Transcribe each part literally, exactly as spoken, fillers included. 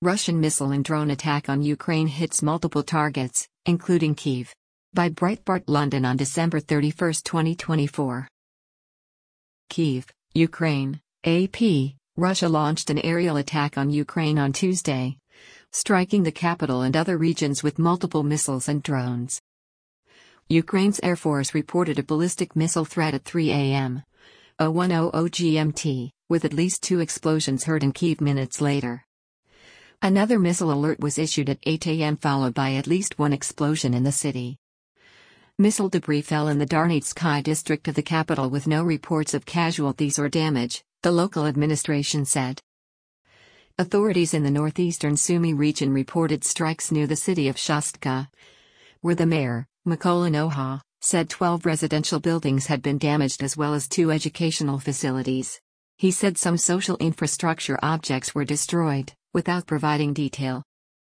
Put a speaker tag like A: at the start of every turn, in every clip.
A: Russian missile and drone attack on Ukraine hits multiple targets, including Kyiv. By Breitbart London on December thirty-first, twenty twenty-four. Kyiv, Ukraine, A P. Russia launched an aerial attack on Ukraine on Tuesday, striking the capital and other regions with multiple missiles and drones. Ukraine's Air Force reported a ballistic missile threat at three a m one hundred G M T, with at least two explosions heard in Kyiv minutes later. Another missile alert was issued at eight a m followed by at least one explosion in the city. Missile debris fell in the Darnitsky district of the capital with no reports of casualties or damage, the local administration said. Authorities in the northeastern Sumy region reported strikes near the city of Shostka, where the mayor, Mykola Noha, said twelve residential buildings had been damaged as well as two educational facilities. He said some social infrastructure objects were destroyed, without providing detail.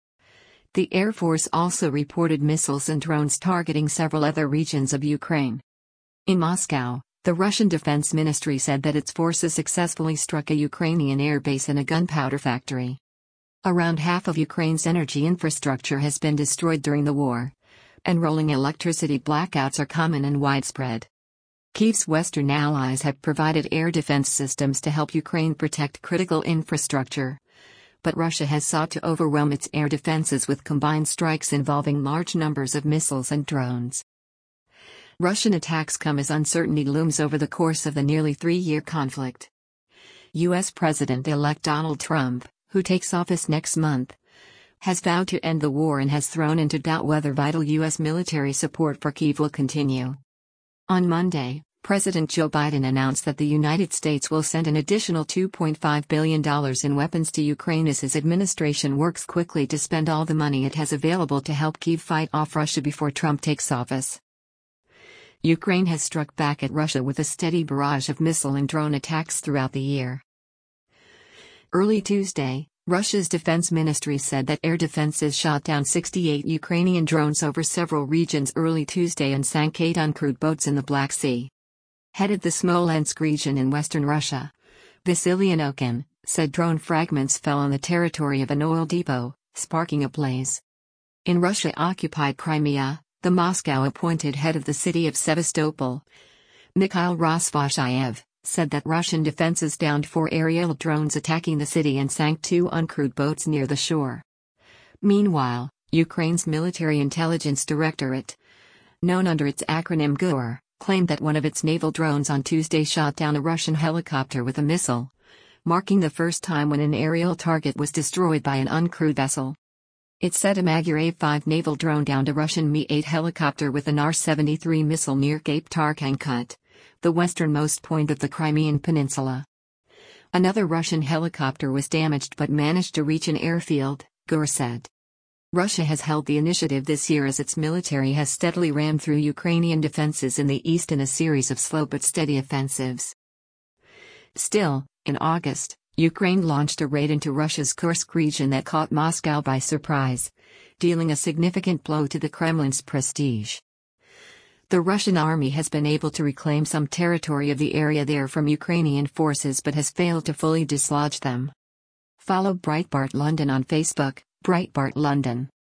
A: The Air Force also reported missiles and drones targeting several other regions of Ukraine. In Moscow, the Russian Defense Ministry said that its forces successfully struck a Ukrainian airbase and a gunpowder factory. Around half of Ukraine's energy infrastructure has been destroyed during the war, and rolling electricity blackouts are common and widespread. Kyiv's Western allies have provided air defense systems to help Ukraine protect critical infrastructure, but Russia has sought to overwhelm its air defenses with combined strikes involving large numbers of missiles and drones. Russian attacks come as uncertainty looms over the course of the nearly three-year conflict. U S President-elect Donald Trump, who takes office next month, has vowed to end the war and has thrown into doubt whether vital U S military support for Kyiv will continue. On Monday, President Joe Biden announced that the United States will send an additional two point five billion dollars in weapons to Ukraine as his administration works quickly to spend all the money it has available to help Kyiv fight off Russia before Trump takes office. Ukraine has struck back at Russia with a steady barrage of missile and drone attacks throughout the year. Early Tuesday, Russia's defense ministry said that air defenses shot down sixty-eight Ukrainian drones over several regions early Tuesday and sank eight uncrewed boats in the Black Sea. Headed the Smolensk region in western Russia, Vasily Anokin said drone fragments fell on the territory of an oil depot, sparking a blaze. In Russia-occupied Crimea, the Moscow-appointed head of the city of Sevastopol, Mikhail Rozvozhayev, said that Russian defenses downed four aerial drones attacking the city and sank two uncrewed boats near the shore. Meanwhile, Ukraine's Military Intelligence Directorate, known under its acronym G U R, claimed that one of its naval drones on Tuesday shot down a Russian helicopter with a missile, marking the first time when an aerial target was destroyed by an uncrewed vessel. It said a Magyar five naval drone downed a Russian Mi eight helicopter with an R seventy-three missile near Cape Tarkankut, the westernmost point of the Crimean Peninsula. Another Russian helicopter was damaged but managed to reach an airfield, G U R said. Russia has held the initiative this year as its military has steadily rammed through Ukrainian defenses in the east in a series of slow but steady offensives. Still, in August, Ukraine launched a raid into Russia's Kursk region that caught Moscow by surprise, dealing a significant blow to the Kremlin's prestige. The Russian army has been able to reclaim some territory of the area there from Ukrainian forces but has failed to fully dislodge them. Follow Breitbart London on Facebook, Breitbart London.